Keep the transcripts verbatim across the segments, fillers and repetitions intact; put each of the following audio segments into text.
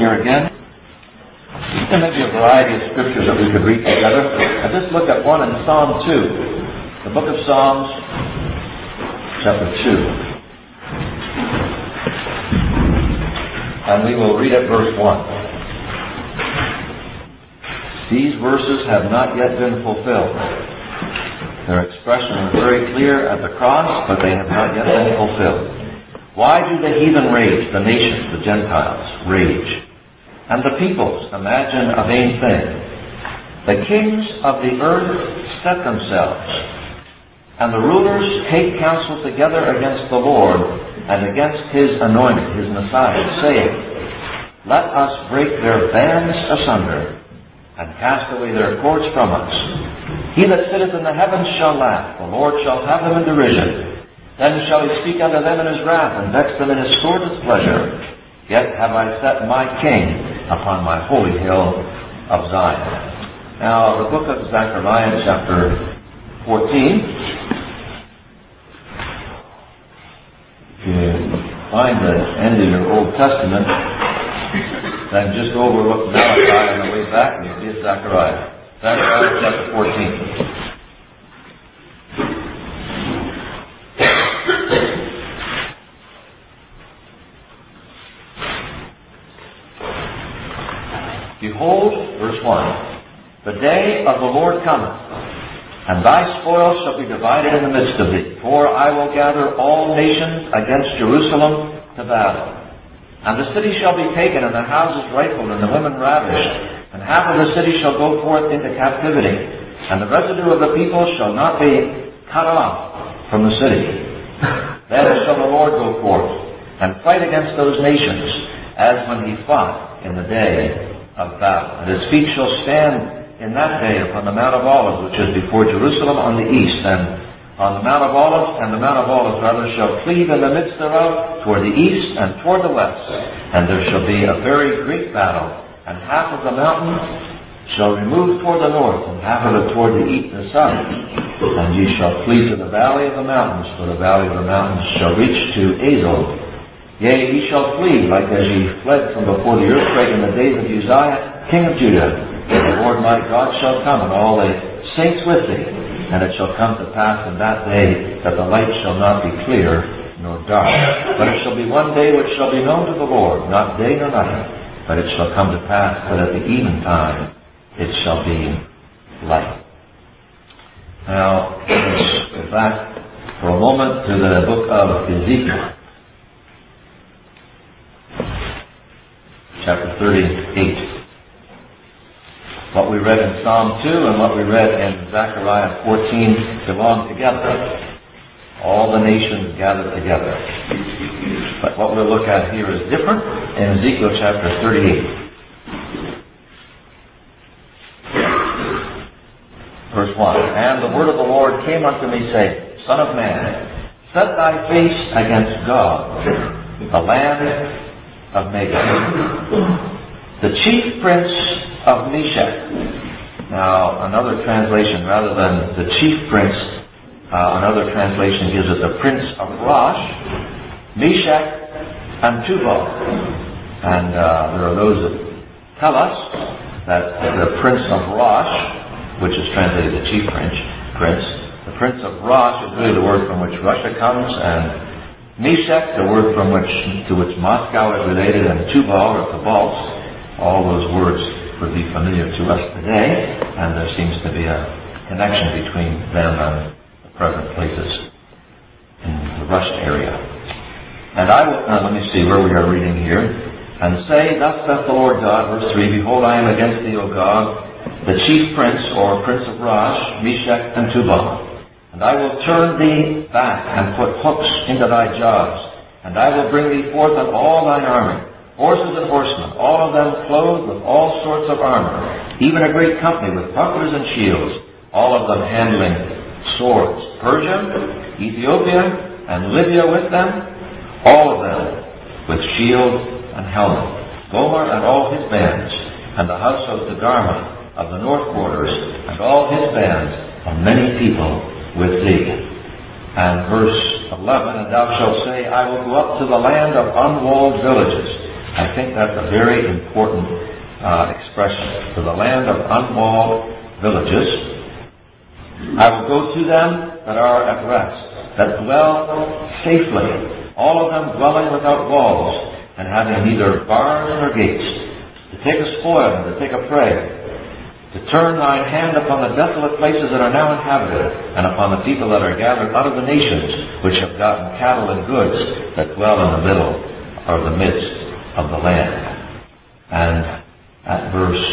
here again. There may be a variety of scriptures that we could read together. I'll just look at one in Psalm two. The book of Psalms, chapter two. And we will read at verse one. These verses have not yet been fulfilled. Their expression is very clear at the cross, but they have not yet been fulfilled. Why do the heathen rage, the nations, the Gentiles, rage? And the peoples imagine a vain thing. The kings of the earth set themselves, and the rulers take counsel together against the Lord and against His anointed, His Messiah, saying, Let us break their bands asunder and cast away their cords from us. He that sitteth in the heavens shall laugh, the Lord shall have them in derision. Then shall He speak unto them in His wrath, and vex them in His sword's pleasure. Yet have I set my King upon my holy hill of Zion. Now, the book of Zechariah, chapter fourteen. If you find the end of your Old Testament, then just overlook Malachi on the way back, and you'll get Zechariah. Zechariah, chapter fourteen. Behold, verse one, the day of the Lord cometh, and thy spoil shall be divided in the midst of thee. For I will gather all nations against Jerusalem to battle. And the city shall be taken, and the houses rifled, and the women ravished. And half of the city shall go forth into captivity, and the residue of the people shall not be cut off from the city. Then shall the Lord go forth, and fight against those nations, as when He fought in the day of battle. And His feet shall stand in that day upon the Mount of Olives, which is before Jerusalem on the east, and on the Mount of Olives, and the Mount of Olives rather shall cleave in the midst thereof toward the east and toward the west. And there shall be a very great battle, and half of the mountain shall remove toward the north, and half of it toward the east and south. And ye shall flee to the valley of the mountains, for the valley of the mountains shall reach to Azal. Yea, ye shall flee, like as ye fled from before the earthquake in the days of Uzziah, king of Judah. And the Lord my God shall come, and all the saints with thee. And it shall come to pass in that day that the light shall not be clear nor dark. But it shall be one day which shall be known to the Lord, not day nor night. But it shall come to pass that at the eventime it shall be light. Now, let's go back for a moment to the book of Ezekiel, chapter thirty-eight. What we read in Psalm two and what we read in Zechariah fourteen belong together. All the nations gathered together. But what we'll look at here is different in Ezekiel chapter thirty-eight. Verse one. And the word of the Lord came unto me, saying, Son of man, set thy face against God, the land of Magog, the chief prince of Meshech. Now, another translation, rather than the chief prince, uh, another translation gives it the prince of Rosh, Meshech, and Tubal. And uh, there are those that tell us that the prince of Rosh, which is translated the chief prince, prince, the prince of Rosh is really the word from which Russia comes, and Meshech, the word from which to which Moscow is related, and Tubal or Tobalsk. All those words would be familiar to us today, and there seems to be a connection between them and the present places in the Russia area. And I will, uh, let me see where we are reading here. And say, Thus saith the Lord God, verse three, Behold, I am against thee, O God, the chief prince, or prince of Rosh, Meshech, and Tubal. And I will turn thee back and put hooks into thy jaws, and I will bring thee forth on all thine army, horses and horsemen, all of them clothed with all sorts of armor, even a great company with bucklers and shields, all of them handling swords. Persia, Ethiopia, and Libya with them, all of them with shield and helmet. Gomer and all his bands, and the house of Togarmah of the north borders, and all his bands, and many people with thee. And verse eleven, And thou shalt say, I will go up to the land of unwalled villages, I think that's a very important uh, expression. To the land of unwalled villages, I will go to them that are at rest, that dwell safely, all of them dwelling without walls, and having neither bars nor gates, to take a spoil and to take a prey, to turn thine hand upon the desolate places that are now inhabited, and upon the people that are gathered out of the nations, which have gotten cattle and goods, that dwell in the middle or the midst of the land. And at verse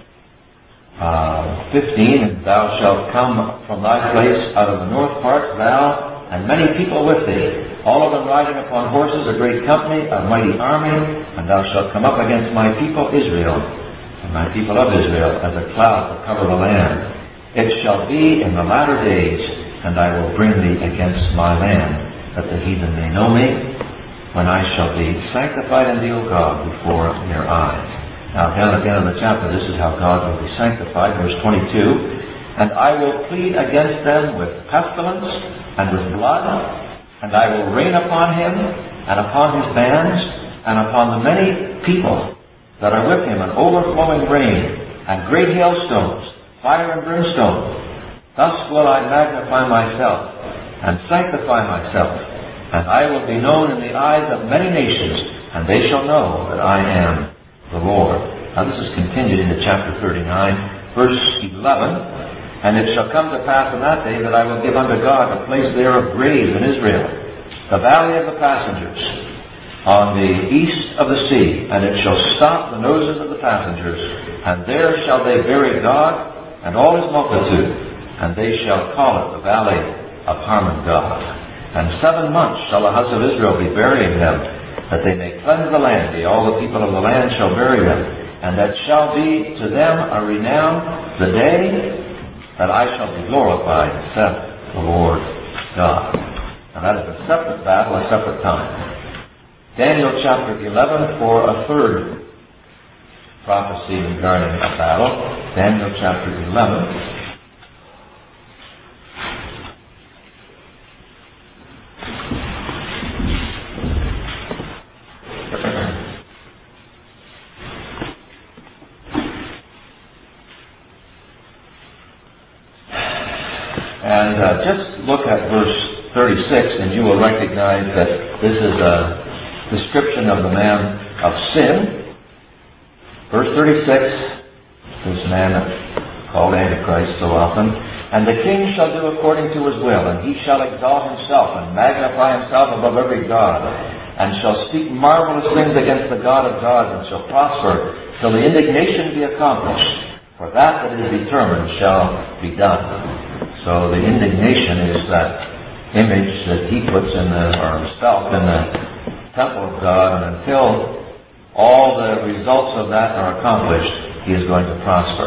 uh, fifteen, thou shalt come from thy place out of the north part, thou and many people with thee, all of them riding upon horses, a great company, a mighty army, and thou shalt come up against my people Israel, and my people of Israel, as a cloud to cover the land. It shall be in the latter days, and I will bring thee against my land, that the heathen may know me, when I shall be sanctified in thee, O God, before their eyes. Now, down at the end of the chapter, this is how God will be sanctified. Verse twenty-two, and I will plead against them with pestilence and with blood, and I will rain upon him and upon his bands and upon the many people that are with him an overflowing rain and great hailstones, fire and brimstone. Thus will I magnify myself and sanctify myself, and I will be known in the eyes of many nations, and they shall know that I am the Lord. Now this is continued into chapter thirty-nine, verse eleven. And it shall come to pass in that day that I will give unto God a place there of grave in Israel, the valley of the passengers, on the east of the sea, and it shall stop the noses of the passengers, and there shall they bury God and all his multitude, and they shall call it the valley of Harmon-God. And seven months shall the house of Israel be burying them, that they may cleanse the land, yea, all the people of the land shall bury them, and that shall be to them a renown, the day that I shall be glorified, saith the Lord God. Now that is a separate battle, a separate time. Daniel chapter eleven for a third prophecy regarding a battle. Daniel chapter eleven. And uh, just look at verse thirty-six, and you will recognize that this is a description of the man of sin. Verse thirty-six, this man called Antichrist so often, and the king shall do according to his will, and he shall exalt himself and magnify himself above every god, and shall speak marvelous things against the God of gods, and shall prosper till the indignation be accomplished. For that that is determined shall be done. So the indignation is that image that he puts in the, or himself in the temple of God, and until all the results of that are accomplished, he is going to prosper.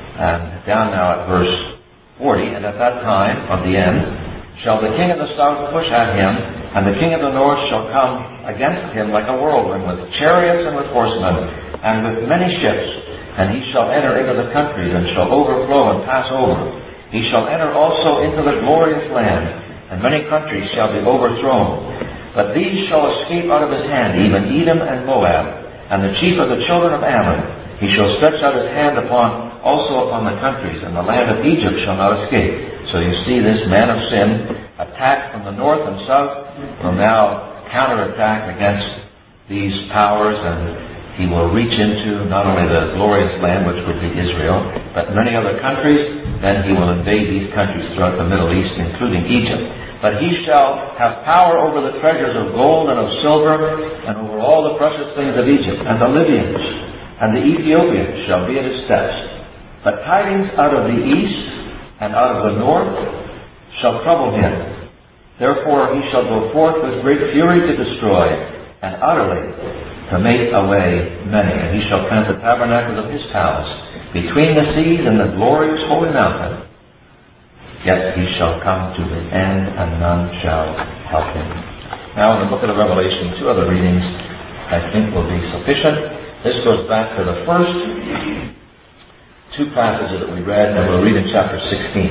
And down now at verse forty, and at that time of the end shall the king of the south push at him, and the king of the north shall come against him like a whirlwind, with chariots and with horsemen, and with many ships, and he shall enter into the countries, and shall overflow and pass over. He shall enter also into the glorious land, and many countries shall be overthrown. But these shall escape out of his hand, even Edom and Moab, and the chief of the children of Ammon. He shall stretch out his hand upon also upon the countries, and the land of Egypt shall not escape. So you see this man of sin attacked from the north and south, will now counterattack against these powers, and he will reach into not only the glorious land, which would be Israel, but many other countries. Then he will invade these countries throughout the Middle East, including Egypt. But he shall have power over the treasures of gold and of silver, and over all the precious things of Egypt, and the Libyans, and the Ethiopians shall be at his steps. But tidings out of the east and out of the north shall trouble him. Therefore he shall go forth with great fury to destroy, and utterly to make away many. And he shall plant the tabernacles of his palace between the seas and the glorious holy mountain. Yet he shall come to the end, and none shall help him. Now in the book of the Revelation, two other readings I think will be sufficient. This goes back to the first two passages that we read, and we'll read in chapter sixteen.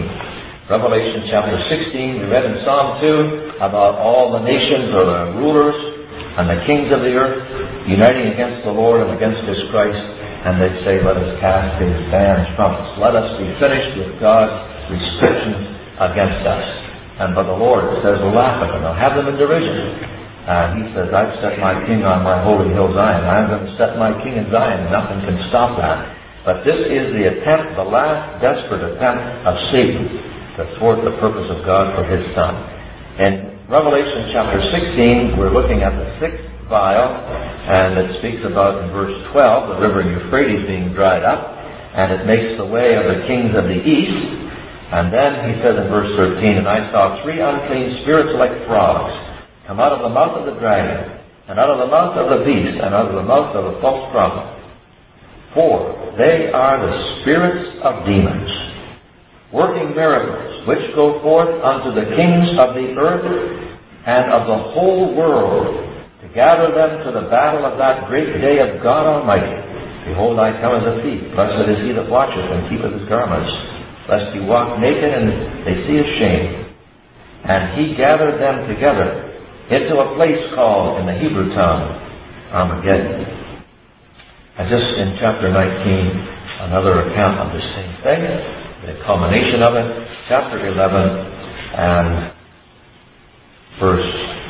Revelation chapter sixteen, we read in Psalm two about all the nations or the rulers and the kings of the earth uniting against the Lord and against His Christ, and they say, let us cast His bands from us. Let us be finished with God's restrictions against us. And but the Lord says, we'll laugh at them. They'll have them in derision. Uh, he says, I've set my king on my holy hill Zion. I'm going to set my king in Zion. Nothing can stop that. But this is the attempt, the last desperate attempt of Satan to thwart the purpose of God for His Son. In Revelation chapter sixteen, we're looking at the sixth vial, and it speaks about in verse twelve, the river Euphrates being dried up, and it makes the way of the kings of the east. And then he says in verse thirteen, and I saw three unclean spirits like frogs come out of the mouth of the dragon, and out of the mouth of the beast, and out of the mouth of the false prophet. For they are the spirits of demons, working miracles, which go forth unto the kings of the earth and of the whole world, to gather them to the battle of that great day of God Almighty. Behold, I come as a thief. Blessed is he that watcheth and keepeth his garments, lest he walk naked and they see his shame. And he gathered them together into a place called in the Hebrew tongue Armageddon. And just in chapter nineteen, another account of the same thing, the culmination of it, chapter eleven and verse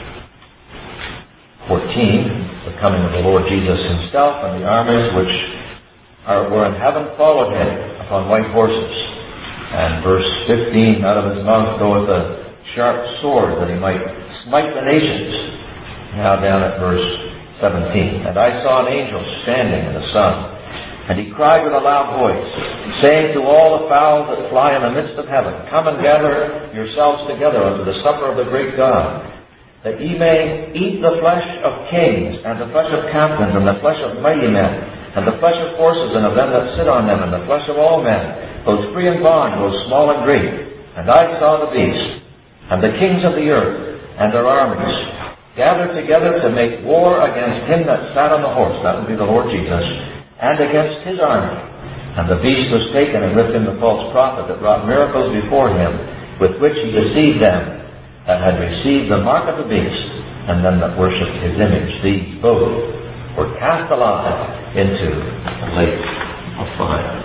fourteen, the coming of the Lord Jesus Himself, and the armies which are, were in heaven followed Him upon white horses. And verse fifteen, out of His mouth goeth a sharp sword, that He might smite the nations. Now down at verse seventeen. And I saw an angel standing in the sun, and he cried with a loud voice, saying to all the fowls that fly in the midst of heaven, come and gather yourselves together unto the supper of the great God, that ye may eat the flesh of kings, and the flesh of captains, and the flesh of mighty men, and the flesh of horses, and of them that sit on them, and the flesh of all men, both free and bond, both small and great. And I saw the beast, and the kings of the earth, and their armies, gathered together to make war against him that sat on the horse, that would be the Lord Jesus, and against his army. And the beast was taken, and with him the false prophet that wrought miracles before him, with which he deceived them that had received the mark of the beast, and them that worshipped his image. These both were cast alive into the lake of fire.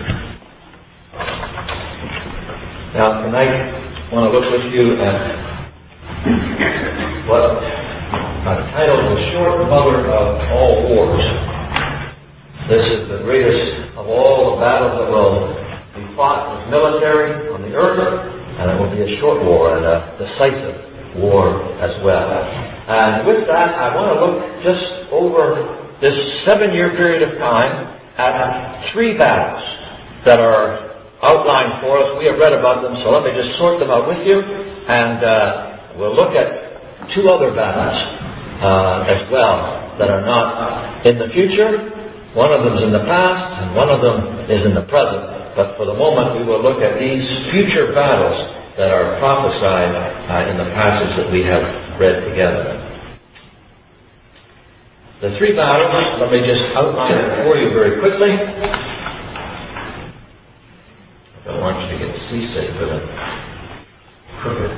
Now tonight I want to look with you at what I've titled The Short Mother of All Wars. This is the greatest of all the battles that will be fought as military on the earth, and it will be a short war and a decisive war as well. And with that, I want to look just over this seven-year period of time at three battles that are outlined for us. We have read about them, so let me just sort them out with you, and uh, we'll look at two other battles uh, as well that are not in the future. One of them is in the past, and one of them is in the present. But for the moment, we will look at these future battles that are prophesied uh, in the passage that we have read together. The three battles, let me just outline it for you very quickly. I don't want you to get seasick with a crooked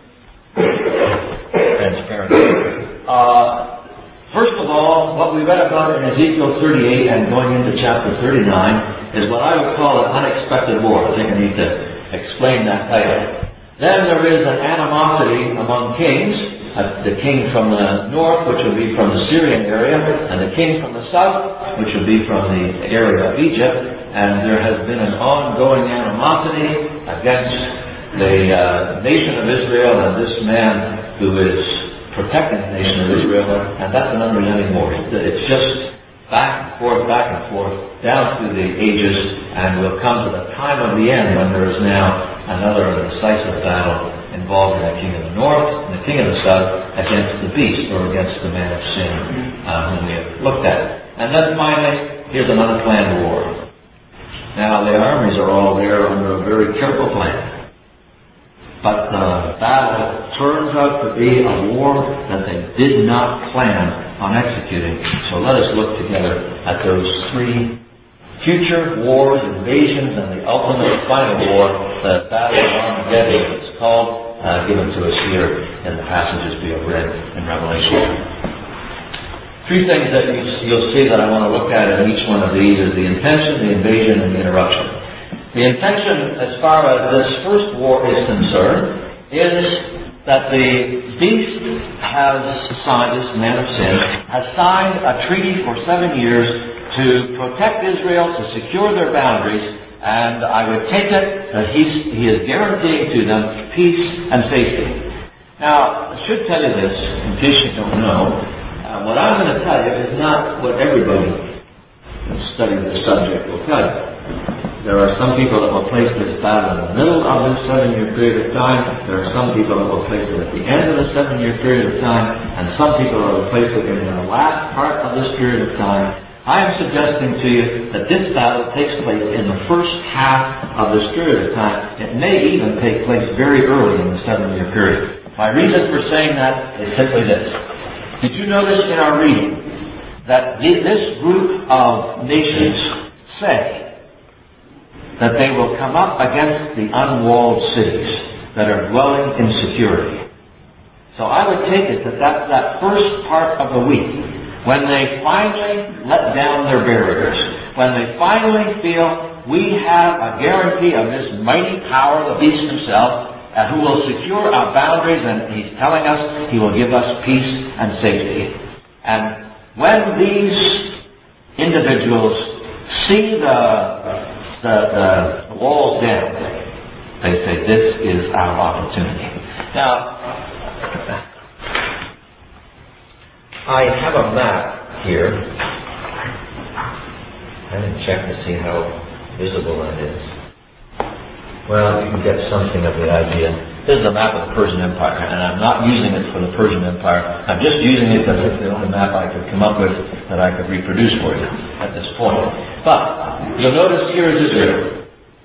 transparency. Uh, first of all, what we read about in Ezekiel thirty-eight and going into chapter thirty-nine is what I would call an unexpected war. I think I need to explain that title. Then there is an animosity among kings. Uh, the king from the north, which would be from the Syrian area, and the king from the south, which would be from the area of Egypt. And there has been an ongoing animosity against the uh, nation of Israel and this man who is protecting the nation of Israel, and that's an unrelenting war. It's just back and forth, back and forth, down through the ages, and we'll come to the time of the end when there is now another decisive battle involving the king of the north and the king of the south against the beast, or against the man of sin uh, whom we have looked at. And then finally, here's an unplanned war. Now, the armies are all there under a very careful plan. But the battle turns out to be a war that they did not plan on executing. So let us look together at those three future wars, invasions, and the ultimate final war, the Battle of Armageddon. It's called, uh, given to us here in the passages we have read in Revelation. Three things that you, you'll see that I want to look at in each one of these is the intention, the invasion, and the interruption. The intention, as far as this first war is concerned, is that the beast has signed, this man of sin, has signed a treaty for seven years to protect Israel, to secure their boundaries, and I would take it that he's, he is guaranteeing to them peace and safety. Now, I should tell you this, in case you don't know, uh, what I'm going to tell you is not what everybody studying the subject will tell you. There are some people that will place this battle in the middle of this seven-year period of time. There are some people that will place it at the end of the seven-year period of time, and some people that will place it in the last part of this period of time. I am suggesting to you that this battle takes place in the first half of this period of time. It may even take place very early in the seven-year period. My reason for saying that is simply this. Did you notice in our reading that this group of nations say that they will come up against the unwalled cities that are dwelling in security? So I would take it that that's that first part of the week, when they finally let down their barriers, when they finally feel we have a guarantee of this mighty power, the beast himself, uh, who will secure our boundaries, and he's telling us he will give us peace and safety. And when these individuals see the, the, the walls down, they say, this is our opportunity. Now, I have a map here. I didn't check to see how visible that is. Well, you can get something of the idea. This is a map of the Persian Empire, and I'm not using it for the Persian Empire. I'm just using it because it's the only map I could come up with that I could reproduce for you at this point. But you'll notice here is Israel.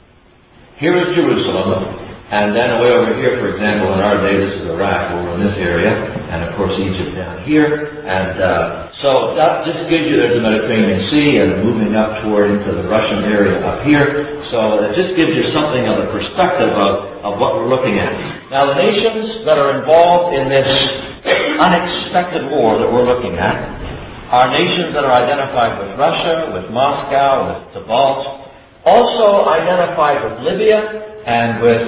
Here is Jerusalem. And then away over here, for example, in our day, this is Iraq, over in this area, and of course Egypt down here. And uh, so that just gives you, there's the Mediterranean Sea, and moving up toward into the Russian area up here. So it just gives you something of the perspective of, of what we're looking at. Now the nations that are involved in this unexpected war that we're looking at are nations that are identified with Russia, with Moscow, with Tobolsk, also identified with Libya, and with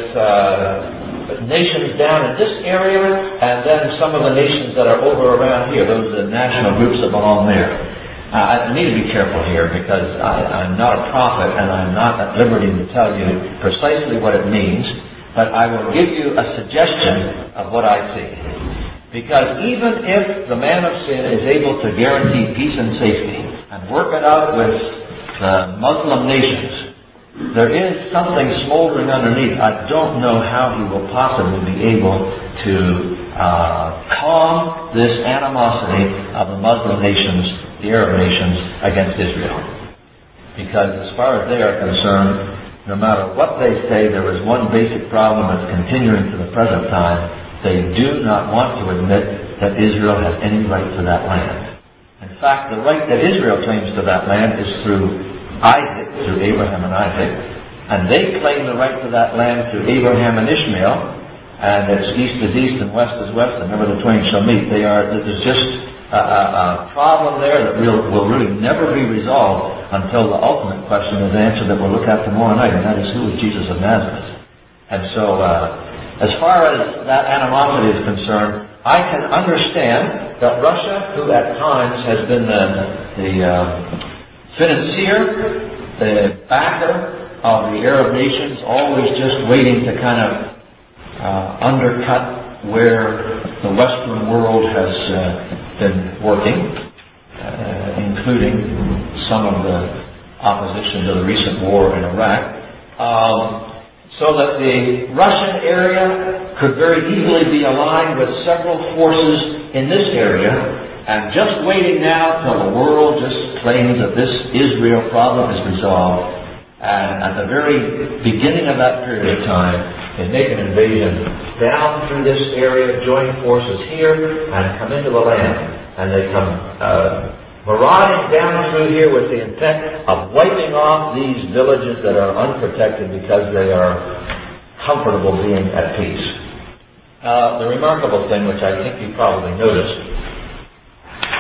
uh, nations down in this area, and then some of the nations that are over around here. Those are the national groups that belong there. Uh, I need to be careful here because I, I'm not a prophet and I'm not at liberty to tell you precisely what it means, but I will give you a suggestion of what I see. Because even if the man of sin is able to guarantee peace and safety and work it out with the Muslim nations, there is something smoldering underneath. I don't know how he will possibly be able to uh, calm this animosity of the Muslim nations, the Arab nations, against Israel. Because as far as they are concerned, no matter what they say, there is one basic problem that's continuing to the present time. They do not want to admit that Israel has any right to that land. In fact, the right that Israel claims to that land is through Isaac, through Abraham and Isaac, and they claim the right to that land through Abraham and Ishmael, and it's east is east and west is west, and never the twain shall meet. They are, there's just a, a, a problem there that will, will really never be resolved until the ultimate question is answered that we'll look at tomorrow night, and that is, who is Jesus of Nazareth? And so, uh, as far as that animosity is concerned, I can understand that Russia, who at times has been the, the uh, financier, the backer of the Arab nations, always just waiting to kind of uh, undercut where the Western world has uh, been working, uh, including some of the opposition to the recent war in Iraq, um, so that the Russian area could very easily be aligned with several forces in this area. And just waiting now till the world just claims that this Israel problem is resolved. And at the very beginning of that period of time, they make an invasion down through this area, join forces here, and come into the land. And they come uh, marauding down through here with the intent of wiping off these villages that are unprotected because they are comfortable being at peace. Uh, the remarkable thing, which I think you probably noticed,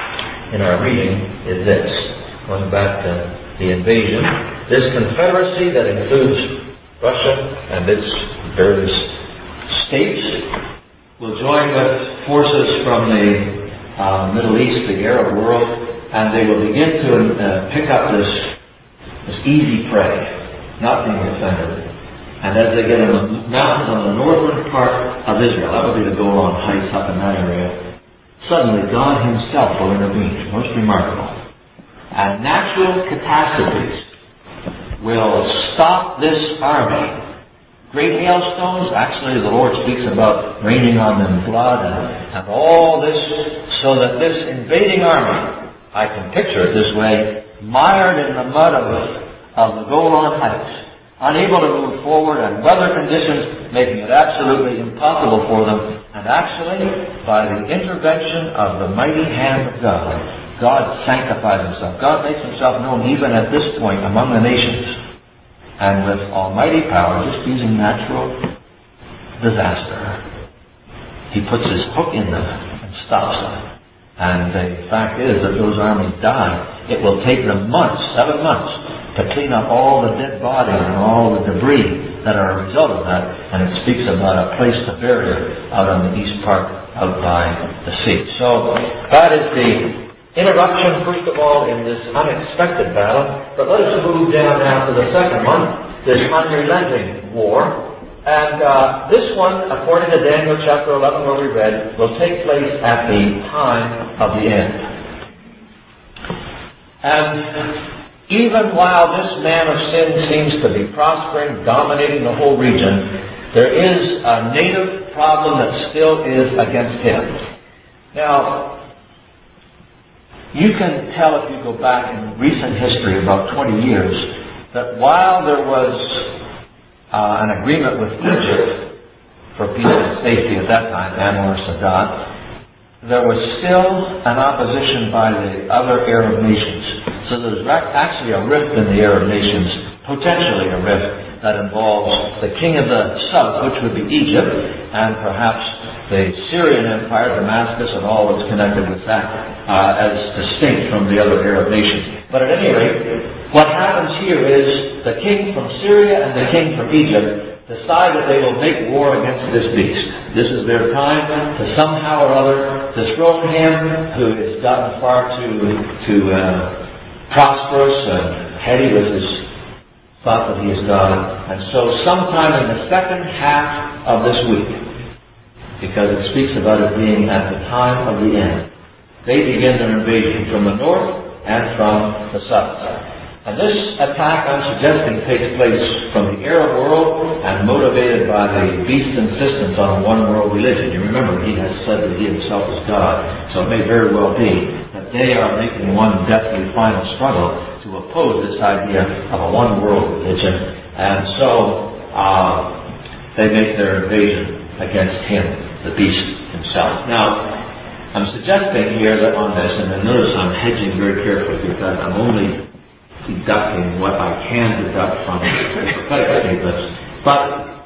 in our reading is this. Going back to the invasion, this confederacy that includes Russia and its various states will join with forces from the uh, Middle East, the Arab world, and they will begin to uh, pick up this, this easy prey, not being defended. And as they get in the mountains on the northern part of Israel, that would be the Golan Heights up in that area, suddenly God Himself will intervene. Most remarkable. And natural catastrophes will stop this army. Great hailstones, actually the Lord speaks about raining on them blood and, and all this, so that this invading army, I can picture it this way, mired in the mud of the, of the Golan Heights, unable to move forward, and weather conditions making it absolutely impossible for them. And actually, by the intervention of the mighty hand of God, God sanctifies Himself. God makes Himself known even at this point among the nations. And with almighty power, just using natural disaster, He puts His hook in them and stops them. And the fact is that those armies die. It will take them months, seven months, to clean up all the dead bodies and all the debris that are a result of that. And it speaks about a place to bury it out on the east part, out by the sea. So that is the interruption, first of all, in this unexpected battle. But let us move down now to the second one, this unrelenting war. And uh, this one, according to Daniel chapter eleven, where we read, will take place at the time of the end. And even while this man of sin seems to be prospering, dominating the whole region, there is a native problem that still is against him. Now, you can tell if you go back in recent history, about twenty years, that while there was uh, an agreement with Egypt for peace and safety at that time, Anwar Sadat, there was still an opposition by the other Arab nations. So there's actually a rift in the Arab nations, potentially a rift that involves the king of the south, which would be Egypt, and perhaps the Syrian Empire, Damascus, and all that's connected with that, uh, as distinct from the other Arab nations. But at any rate, what happens here is the king from Syria and the king from Egypt decide that they will make war against this beast. This is their time to somehow or other dethrone him who has gotten far too, too uh, prosperous and heady with his thought that he is God. And so sometime in the second half of this week, because it speaks about it being at the time of the end, they begin an invasion from the north and from the south. And this attack, I'm suggesting, takes place from the Arab world and motivated by the beast's insistence on a one-world religion. You remember, he has said that he himself is God, so it may very well be that they are making one deathly final struggle to oppose this idea of a one-world religion. And so uh, they make their invasion against him, the beast himself. Now, I'm suggesting here that on this, and notice I'm hedging very carefully because I'm only deducting what I can deduct from the prophetic statements. But,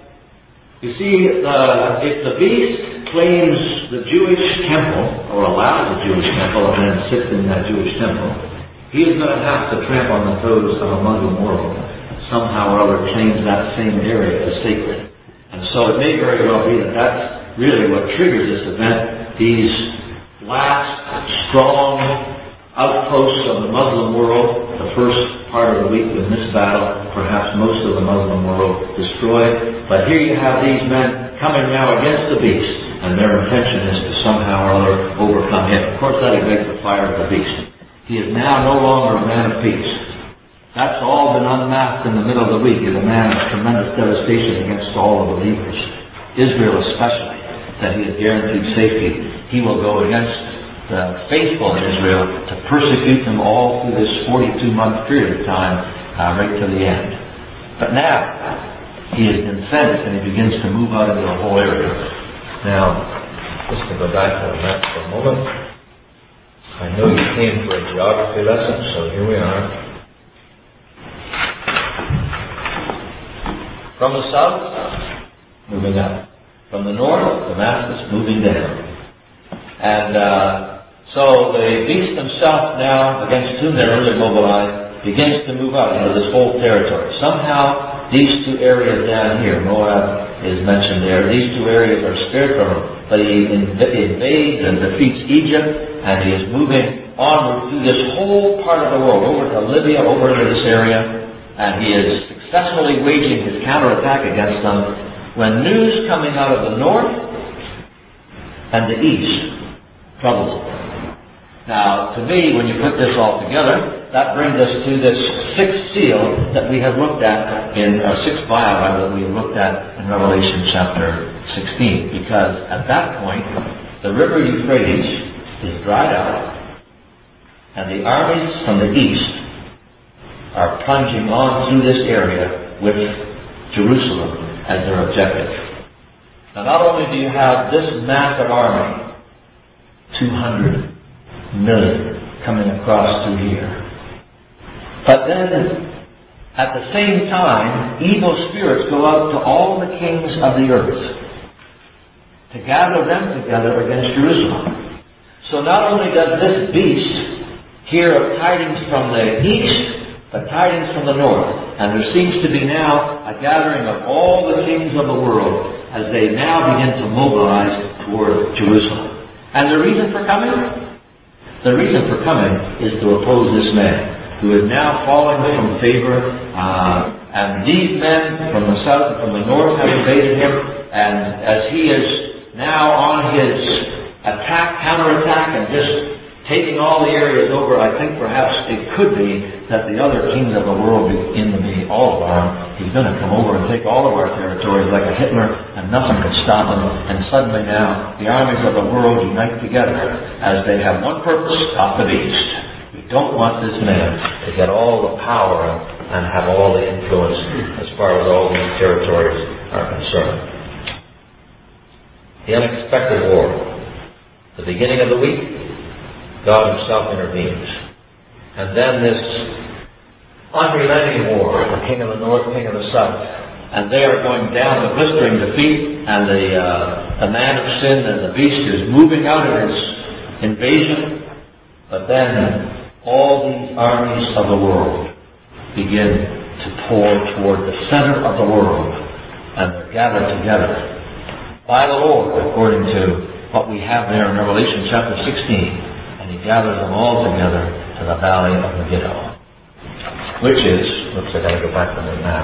you see, uh, if the beast claims the Jewish temple, or allows the Jewish temple, and then sits in that Jewish temple, he is going to have to tramp on the toes of a Muslim world. Somehow or other claims that same area as sacred. And so it may very well be that that's really what triggers this event. These last strong outposts of the Muslim world, the first part of the week in this battle, perhaps most of the Muslim world destroyed. But here you have these men coming now against the beast, and their intention is to somehow or other overcome him. Of course, that ignites the fire of the beast. He is now no longer a man of peace. That's all been unmasked in the middle of the week. He's a man of tremendous devastation against all the believers, Israel especially, that he has guaranteed safety. He will go against the faithful in Israel to persecute them all through this forty-two month period of time, uh, right to the end. But now, he has been sent and he begins to move out into the whole area. Now, just to go back to the map for a moment. I know you came for a geography lesson, so here we are. From the south, moving up. From the north, Damascus moving down. And uh, So the beast himself now, against whom they're really mobilized, begins to move out into this whole territory. Somehow, these two areas down here, Moab is mentioned there, these two areas are spared from him. But he invades and defeats Egypt, and he is moving onward through this whole part of the world, over to Libya, over into this area, and he is successfully waging his counterattack against them, when news coming out of the north and the east troubles him. Now, to me, when you put this all together, that brings us to this sixth seal that we have looked at in our sixth vial that we looked at in Revelation chapter sixteen. Because at that point, the river Euphrates is dried out, and the armies from the east are plunging on through this area with Jerusalem as their objective. Now, not only do you have this massive army, two hundred million coming across through here, but then at the same time, evil spirits go out to all the kings of the earth to gather them together against Jerusalem. So not only does this beast hear of tidings from the east, but tidings from the north. And there seems to be now a gathering of all the kings of the world as they now begin to mobilize toward Jerusalem. And the reason for coming? The reason for coming is to oppose this man, who is now falling from favor. Uh, and these men from the south and from the north have invaded him. And as he is now on his attack, counterattack, and just taking all the areas over, I think perhaps it could be that the other kings of the world begin to be all alarmed. He's going to come over and take all of our territories like a Hitler, and nothing can stop him. And suddenly now, the armies of the world unite together as they have one purpose: stop the beast. We don't want this man to get all the power and have all the influence as far as all these territories are concerned. The unexpected war. The beginning of the week, God himself intervenes. And then this unrelenting war, the king of the north, king of the south. And they are going down to blistering defeat, and the, uh, the man of sin and the beast is moving out in his invasion. But then all these armies of the world begin to pour toward the center of the world, and they're gathered together by the Lord, according to what we have there in Revelation chapter sixteen. And he gathers them all together to the valley of Megiddo, which is, looks like I gotta go back to the map.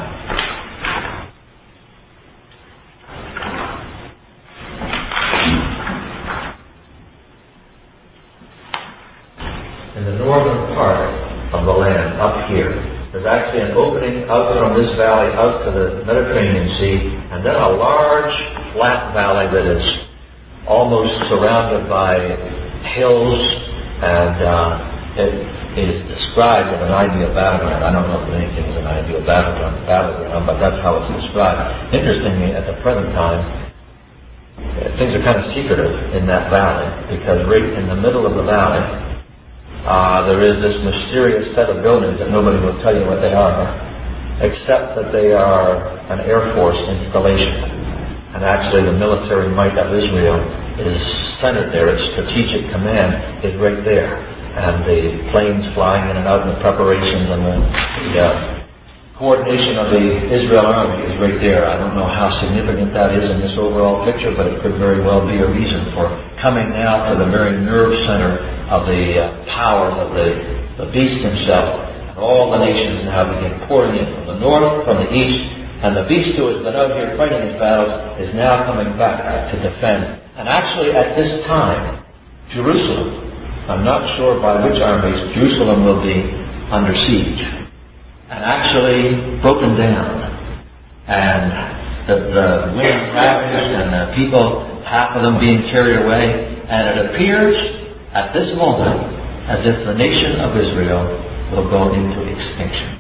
In the northern part of the land, up here, there's actually an opening out from this valley out to the Mediterranean Sea, and then a large flat valley that is almost surrounded by hills, and uh, it is described in an ideal battleground. I don't know if anything is an ideal battleground, battleground, but that's how it's described. Interestingly, at the present time, things are kind of secretive in that valley, because right in the middle of the valley, uh, there is this mysterious set of buildings that nobody will tell you what they are, except that they are an Air Force installation. And actually the military might of Israel is centered there. Its strategic command is right there. And the planes flying in and out and the preparations and the, the uh, coordination of the Israel army is right there. I don't know how significant that is in this overall picture, but it could very well be a reason for coming now to the very nerve center of the uh, powers of the, the beast himself. And all the nations now begin pouring in from the north, from the east. And the beast who has been out here fighting his battles is now coming back to defend. And actually at this time, Jerusalem, I'm not sure by which armies, Jerusalem will be under siege. And actually broken down. And the, the women ravaged and the people, half of them being carried away. And it appears at this moment as if the nation of Israel will go into extinction.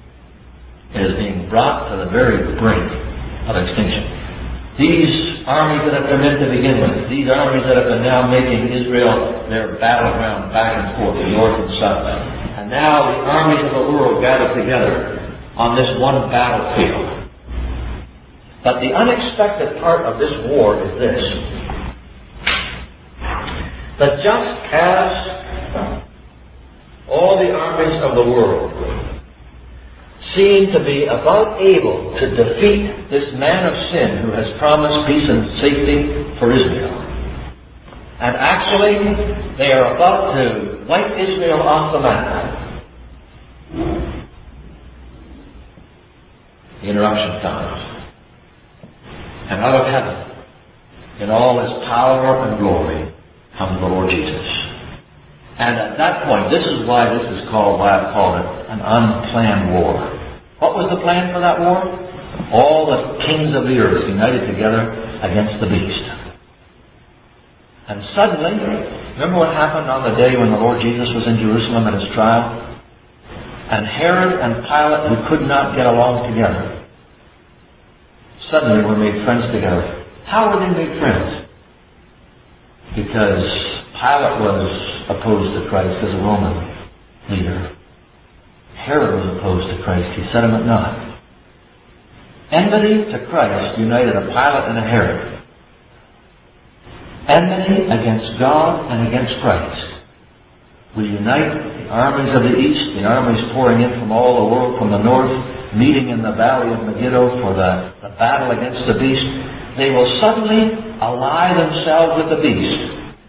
It is being brought to the very brink of extinction. These armies that have come in to begin with, these armies that have been now making Israel their battleground back and forth, the north and south. And now the armies of the world gather together on this one battlefield. But the unexpected part of this war is this. that just as all the armies of the world seem to be about able to defeat this man of sin who has promised peace and safety for Israel, and actually they are about to wipe Israel off the map, the interruption comes. And out of heaven, in all His power and glory, comes the Lord Jesus. And at that point, this is why this is called, why I've called it, an unplanned war. What was the plan for that war? All the kings of the earth united together against the beast. And suddenly, remember what happened on the day when the Lord Jesus was in Jerusalem at His trial? And Herod and Pilate, who could not get along together, suddenly were made friends together. How were they made friends? Because Pilate was opposed to Christ as a Roman leader. Herod was opposed to Christ. He set him at naught. Enmity to Christ united a Pilate and a Herod. Enmity against God and against Christ will unite the armies of the east, the armies pouring in from all the world, from the north, meeting in the valley of Megiddo for the, the battle against the beast. They will suddenly ally themselves with the beast,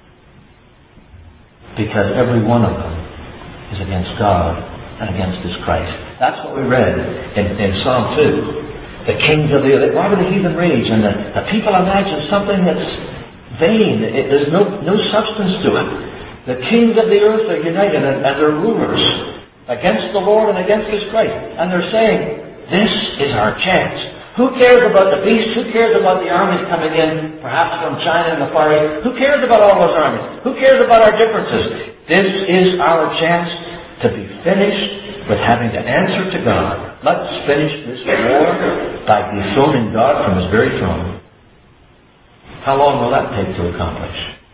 because every one of them is against God and against His Christ. That's what we read in, in Psalm two. The kings of the earth, why would the heathen rage? And the, the people imagine something that's vain. It, there's no, no substance to it. The kings of the earth are united, and, and their rulers against the Lord and against His Christ. And they're saying, this is our chance. Who cares about the beast? Who cares about the armies coming in, perhaps from China and the Far East? Who cares about all those armies? Who cares about our differences? This is our chance to be finished with having to answer to God. Let's finish this war by dethroning God from His very throne. How long will that take to accomplish?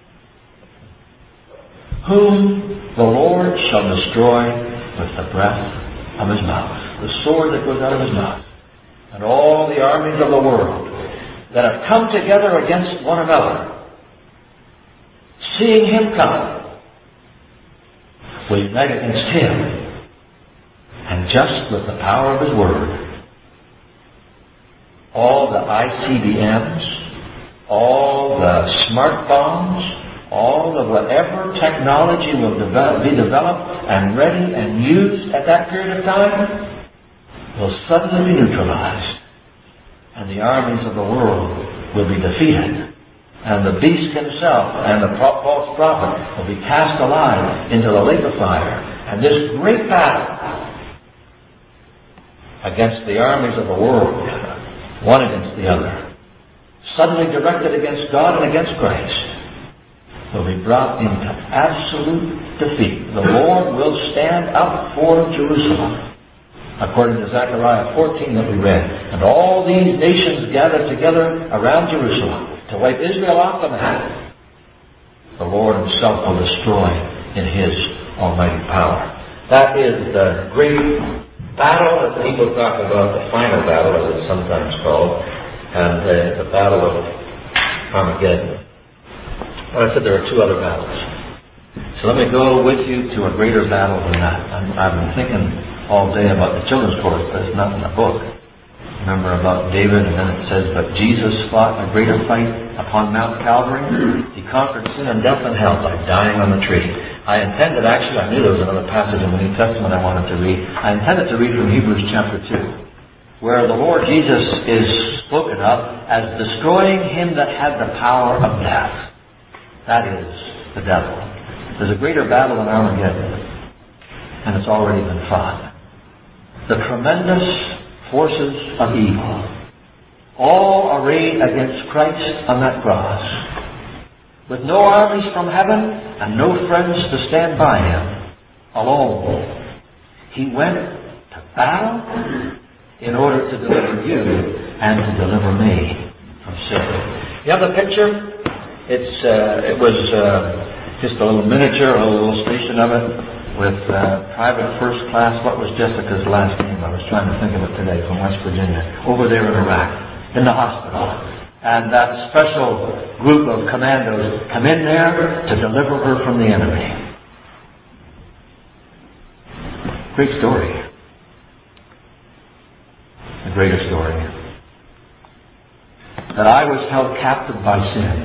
Whom the Lord shall destroy with the breath of His mouth, the sword that goes out of His mouth. And all the armies of the world that have come together against one another, seeing Him come, will unite against Him. And just with the power of His Word, all the I C B Ms, all the smart bombs, all of whatever technology will develop, be developed and ready and used at that period of time, will suddenly be neutralized, and the armies of the world will be defeated, and the beast himself and the false prophet will be cast alive into the lake of fire. And this great battle against the armies of the world, one against the other, suddenly directed against God and against Christ, will be brought into absolute defeat. The Lord will stand up for Jerusalem, according to Zechariah fourteen that we read. And all these nations gathered together around Jerusalem to wipe Israel off the map. The Lord Himself will destroy in His almighty power. That is the great battle that people talk about, the final battle, as it's sometimes called, and uh, the battle of Armageddon. But I said there are two other battles. So let me go with you to a greater battle than that. I'm, I've been thinking all day about the children's chorus, but it's not in the book. Remember about David, and then it says, but Jesus fought a greater fight upon Mount Calvary. He conquered sin and death and hell by dying on the tree. I intended, actually, I knew there was another passage in the New Testament I wanted to read. I intended to read from Hebrews chapter two, where the Lord Jesus is spoken of as destroying him that had the power of death. That is the devil. There's a greater battle in Armageddon, and it's already been fought. The tremendous forces of evil, all arrayed against Christ on that cross, with no armies from heaven and no friends to stand by Him, alone. He went to battle in order to deliver you and to deliver me from sin. You have the picture? It's uh, it was uh, just a little miniature, a little illustration of it, with uh, Private First Class. What was Jessica's last name? I was trying to think of it today, from West Virginia, over there in Iraq, in the hospital. and that special group of commandos come in there to deliver her from the enemy. Great story. The greatest story. That I was held captive by sin,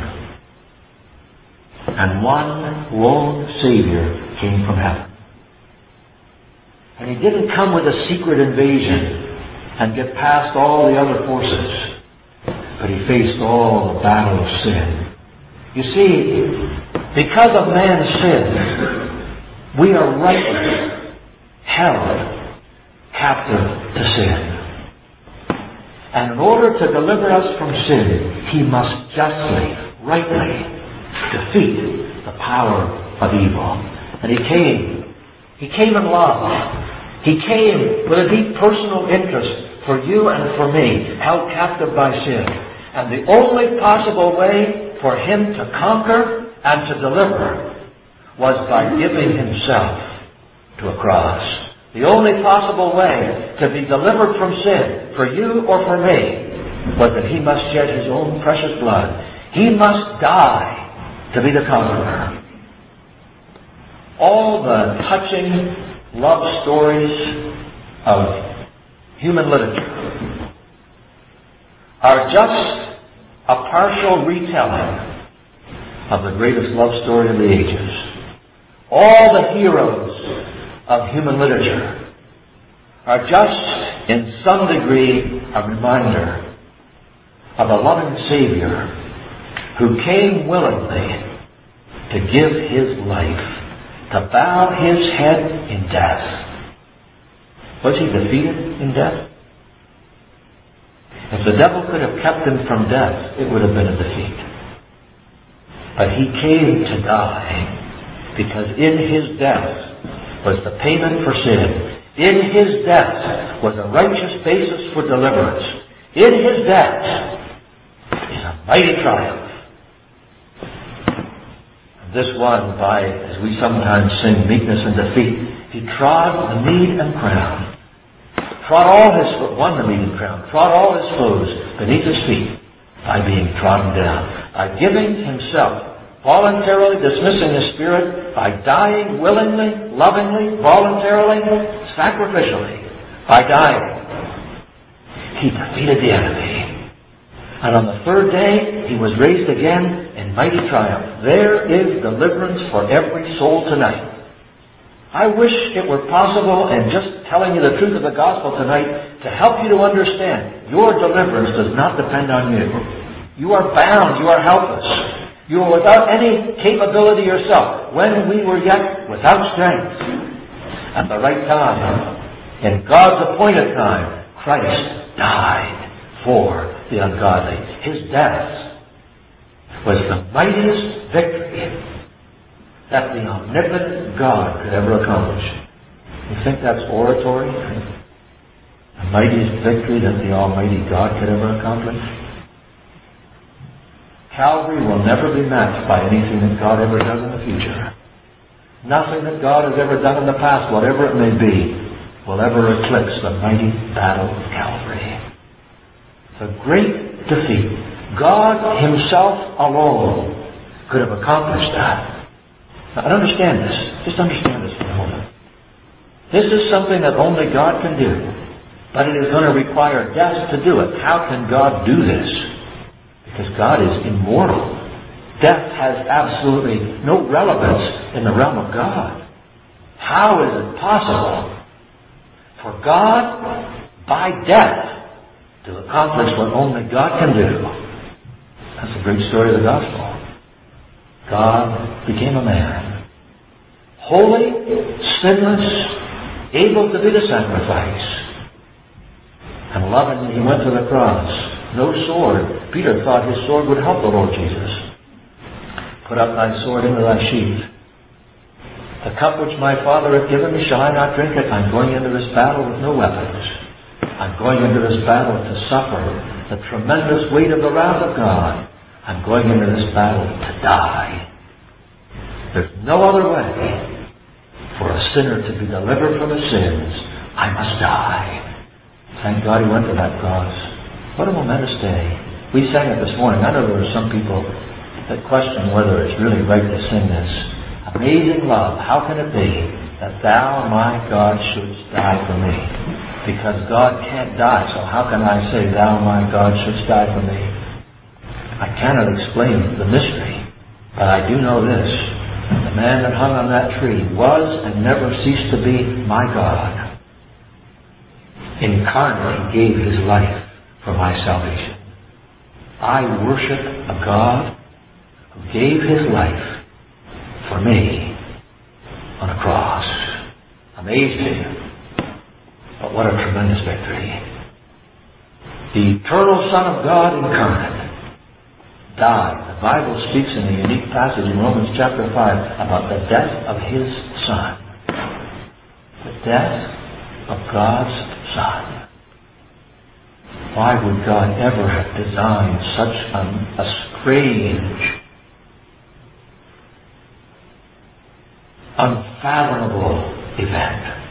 and one lone Savior came from heaven. And He didn't come with a secret invasion and get past all the other forces, but He faced all the battle of sin. You see, because of man's sin, we are rightly held captive to sin. And in order to deliver us from sin, He must justly, rightly defeat the power of evil. And He came. He came in love. He came with a deep personal interest for you and for me, held captive by sin. And the only possible way for Him to conquer and to deliver was by giving Himself to a cross. The only possible way to be delivered from sin, for you or for me, was that He must shed His own precious blood. He must die to be the conqueror. All the touching love stories of human literature are just a partial retelling of the greatest love story of the ages. All the heroes of human literature are just, in some degree, a reminder of a loving Savior who came willingly to give His life, to bow His head in death. Was He defeated in death? If the devil could have kept Him from death, it would have been a defeat. But He came to die because in His death was the payment for sin. In His death was a righteous basis for deliverance. In His death is a mighty triumph. And this one, by, as we sometimes sing, meekness and defeat, He trod the mead and crown. Trod all His foes, won the mead and crown, trod all His foes beneath His feet by being trodden down, by giving Himself, voluntarily dismissing His Spirit, by dying willingly, lovingly, voluntarily, sacrificially, by dying. He defeated the enemy. And on the third day, He was raised again in mighty triumph. There is deliverance for every soul tonight. I wish it were possible, and just telling you the truth of the gospel tonight, to help you to understand your deliverance does not depend on you. You are bound. You are helpless. You are without any capability yourself. When we were yet without strength, at the right time, in God's appointed time, Christ died for the ungodly. His death was the mightiest victory that the omnipotent God could ever accomplish. You think that's oratory? The mightiest victory that the Almighty God could ever accomplish? Calvary will never be matched by anything that God ever does in the future. Nothing that God has ever done in the past, whatever it may be, will ever eclipse the mighty battle of Calvary. The great defeat. God Himself alone could have accomplished that. Now, understand this. Just understand this for a moment. This is something that only God can do. But it is going to require death to do it. How can God do this? Because God is immortal. Death has absolutely no relevance in the realm of God. How is it possible for God, by death, to accomplish what only God can do? That's the great story of the gospel. God became a man, holy, sinless, able to be the sacrifice. And lovingly He went to the cross. No sword. Peter thought his sword would help the Lord Jesus. Put up thy sword into thy sheath. The cup which my Father hath given me, shall I not drink it? I'm going into this battle with no weapons. I'm going into this battle to suffer the tremendous weight of the wrath of God. I'm going into this battle to die. There's no other way for a sinner to be delivered from his sins. I must die. Thank God He went to that cross. What a momentous day. We sang it this morning. I know there are some people that question whether it's really right to sing this. Amazing love, how can it be that thou, my God, shouldst die for me? Because God can't die, so how can I say, thou, my God, shouldst die for me? I cannot explain the mystery, but I do know this. The man that hung on that tree was and never ceased to be my God. Incarnate, He gave His life for my salvation. I worship a God who gave His life for me on a cross. Amazing. But what a tremendous victory. The eternal Son of God incarnate died. The Bible speaks in a unique passage in Romans chapter five about the death of His Son. The death of God's Son. Why would God ever have designed such a, a strange, unfathomable event?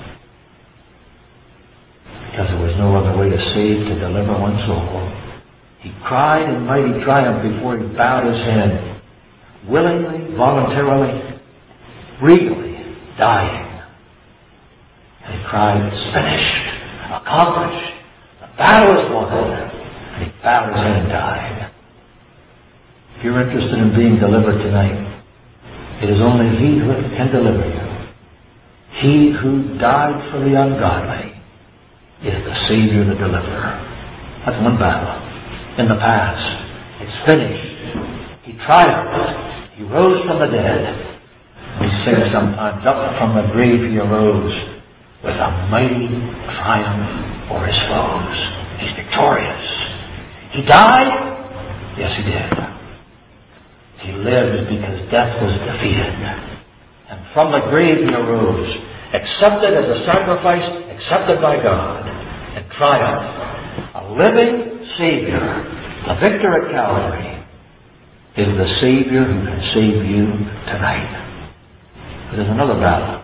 Because there was no other way to save, to deliver one soul. He cried in mighty triumph before He bowed His head, willingly, voluntarily, regally dying. And He cried, it's finished, accomplished, the battle is won. And He bowed His head and died. If you're interested in being delivered tonight, it is only He who can deliver you. He who died for the ungodly is the Savior, the deliverer. That's one battle. In the past, it's finished. He triumphed. He rose from the dead. We sing sometimes, up from the grave He arose with a mighty triumph for His foes. He's victorious. He died? Yes, He did. He lived because death was defeated. And from the grave He arose, accepted as a sacrifice, accepted by God, and triumphed. A living Savior, the victor at Calvary, is the Savior who can save you tonight. But there's another battle.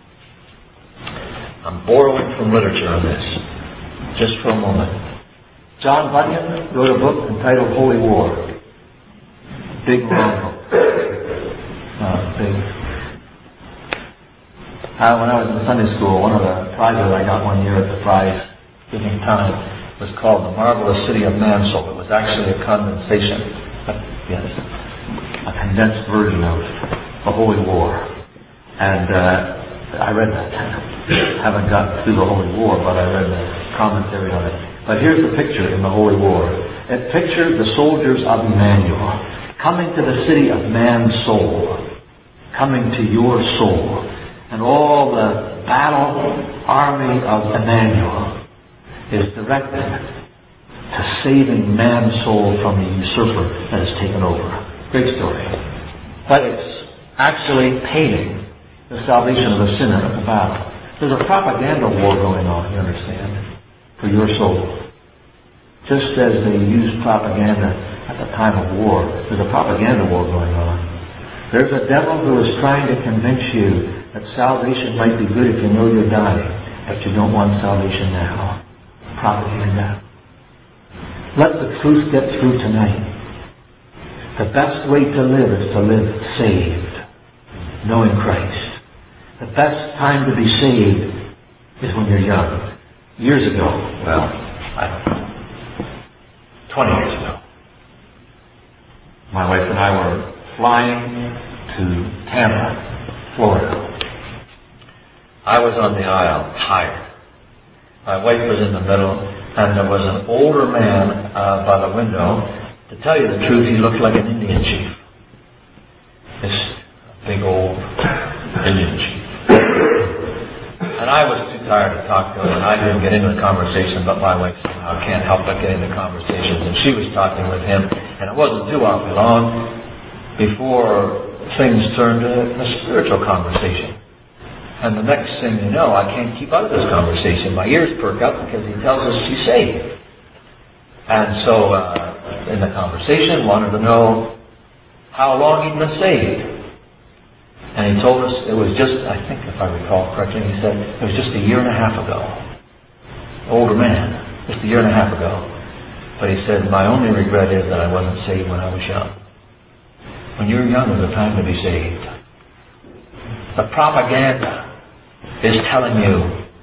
I'm borrowing from literature on this, just for a moment. John Bunyan wrote a book entitled Holy War. Big, long book. Uh, big. Uh, when I was in Sunday school, one of the prizes I got one year at the prize giving time was called The Marvelous City of Mansoul. It was actually a condensation, uh, yes, a condensed version of the Holy War. And uh, I read that. Haven't gotten through the Holy War, but I read the commentary on it. But here's the picture in the Holy War. It pictured the soldiers of Emmanuel coming to the city of man's soul, coming to your soul, and all the battle army of Emmanuel is directed to saving man's soul from the usurper that has taken over. Great story. But it's actually painting the salvation of the sinner at the battle. There's a propaganda war going on, you understand, for your soul. Just as they used propaganda at the time of war, there's a propaganda war going on. There's a devil who is trying to convince you that salvation might be good if you know you're dying, but you don't want salvation now. Propaganda. Let the truth get through tonight. The best way to live is to live saved, knowing Christ. The best time to be saved is when you're young. Years ago, well, I don't know, twenty years ago, my wife and I were flying to Tampa, Florida. I was on the aisle, tired. My wife was in the middle, and there was an older man uh, by the window. To tell you the truth, he looked like an Indian chief. This big old Indian chief. And I was too tired to talk to him, and I didn't get into the conversation, but my wife somehow can't help but get into conversations. And she was talking with him, and it wasn't too awfully long before things turned to a spiritual conversation. And the next thing you know, I can't keep out of this conversation. My ears perk up because he tells us she's saved. And so, uh, in the conversation, wanted to know how long he'd been saved. And he told us it was just, I think if I recall correctly, he said it was just a year and a half ago. Older man, just a year and a half ago. But he said, my only regret is that I wasn't saved when I was young. When you're young is the time to be saved. The propaganda is telling you,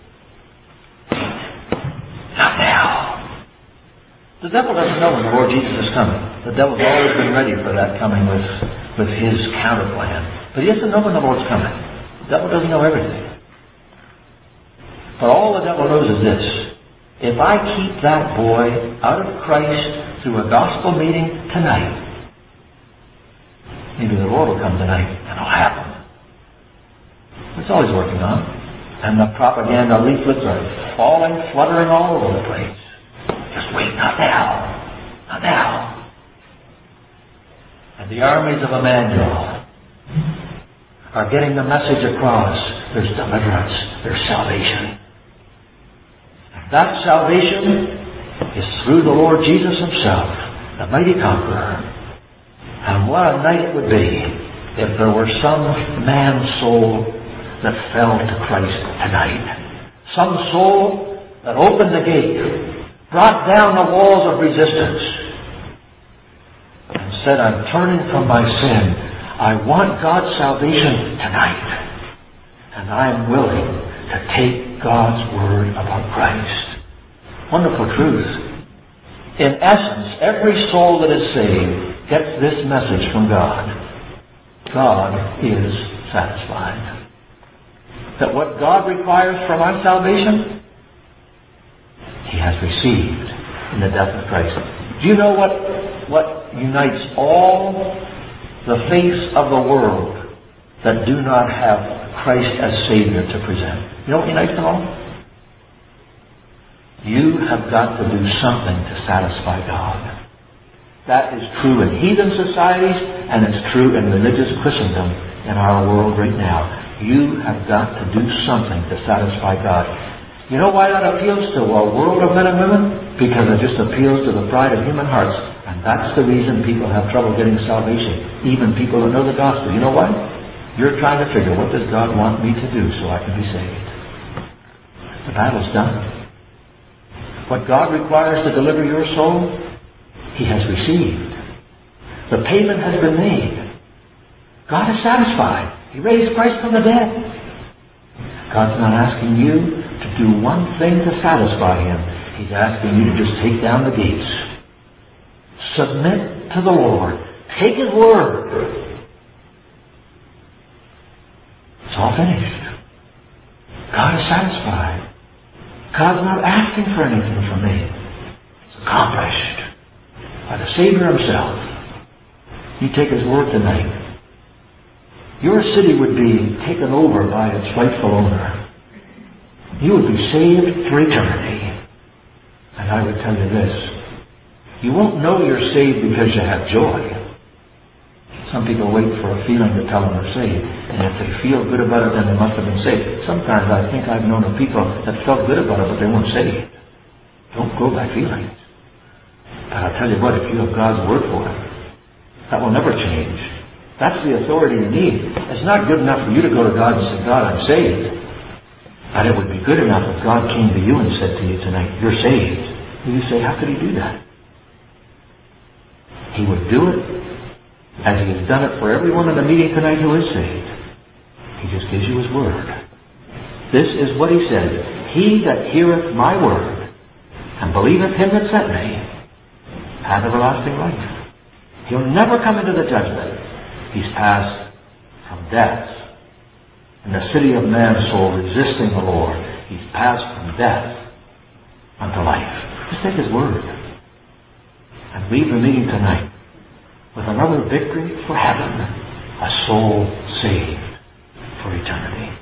not now. The devil doesn't know when the Lord Jesus is coming. The devil's always been ready for that coming with, with his counter plan. But he doesn't know when the Lord's coming. The devil doesn't know everything. But all the devil knows is this. If I keep that boy out of Christ through a gospel meeting tonight, maybe the Lord will come tonight and it'll happen. It's always working on. And the propaganda leaflets are falling, fluttering all over the place. Just wait, not now. Not now. And the armies of Emmanuel are getting the message across. There's deliverance. There's salvation. And that salvation is through the Lord Jesus himself, the mighty conqueror. And what a night it would be if there were some man's soul that fell to Christ tonight. Some soul that opened the gate, brought down the walls of resistance, and said, I'm turning from my sin. I want God's salvation tonight. And I'm willing to take God's word about Christ. Wonderful truth. In essence, every soul that is saved gets this message from God. God is satisfied. That what God requires from our salvation, He has received in the death of Christ. Do you know what, what unites all the face of the world that do not have Christ as Savior to present? You know what unites them all? You have got to do something to satisfy God. That is true in heathen societies, and it's true in religious Christendom in our world right now. You have got to do something to satisfy God. You know why that appeals to a world of men and women? Because it just appeals to the pride of human hearts. And that's the reason people have trouble getting salvation. Even people that know the gospel. You know why? You're trying to figure, what does God want me to do so I can be saved? The battle's done. What God requires to deliver your soul, He has received. The payment has been made. God is satisfied. He raised Christ from the dead. God's not asking you to do one thing to satisfy Him. He's asking you to just take down the gates. Submit to the Lord. Take His word. It's all finished. God is satisfied. God's not asking for anything from me. It's accomplished by the Savior Himself. You take His word tonight. Your city would be taken over by its rightful owner. You would be saved for eternity. And I would tell you this. You won't know you're saved because you have joy. Some people wait for a feeling to tell them they're saved. And if they feel good about it, then they must have been saved. Sometimes I think I've known of people that felt good about it, but they weren't saved. Don't go by feelings. But I'll tell you what, if you have God's word for it, that will never change. That's the authority you need. It's not good enough for you to go to God and say, God, I'm saved. But it would be good enough if God came to you and said to you tonight, you're saved. And you say, how could He do that? He would do it as He has done it for everyone in the meeting tonight who is saved. He just gives you His word. This is what He said. He that heareth my word and believeth Him that sent me hath everlasting life. He'll never come into the judgment. He's passed from death in the city of man's soul, resisting the Lord. He's passed from death unto life. Just take His word and leave the meeting tonight with another victory for heaven, a soul saved for eternity.